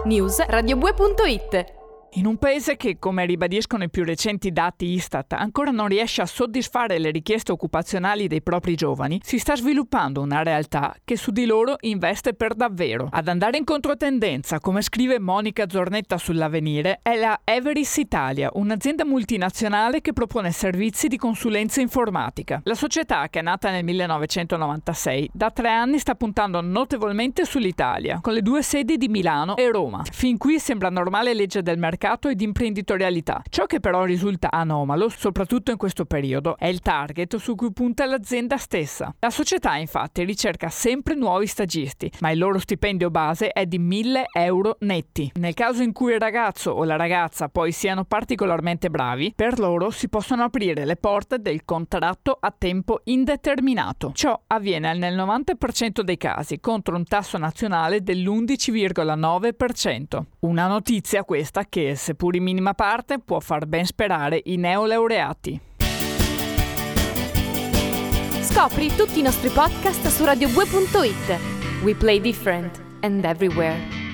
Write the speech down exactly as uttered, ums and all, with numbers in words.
News radiobue punto it. In un paese che, come ribadiscono i più recenti dati Istat, ancora non riesce a soddisfare le richieste occupazionali dei propri giovani, si sta sviluppando una realtà che su di loro investe per davvero. Ad andare in controtendenza, come scrive Monica Zornetta sull'Avvenire, è la Everis Italia, un'azienda multinazionale che propone servizi di consulenza informatica. La società, che è nata nel millenovecentonovantasei, da tre anni sta puntando notevolmente sull'Italia, con le due sedi di Milano e Roma. Fin qui sembra normale legge del mercato e di imprenditorialità. Ciò che però risulta anomalo, soprattutto in questo periodo, è il target su cui punta l'azienda stessa. La società infatti ricerca sempre nuovi stagisti, ma il loro stipendio base è di mille euro netti. Nel caso in cui il ragazzo o la ragazza poi siano particolarmente bravi, per loro si possono aprire le porte del contratto a tempo indeterminato. Ciò avviene nel novanta per cento dei casi, contro un tasso nazionale dell'undici virgola nove per cento. Una notizia questa che, seppur in minima parte, può far ben sperare i neolaureati. Scopri tutti i nostri podcast su radiobue punto it. We play different and everywhere.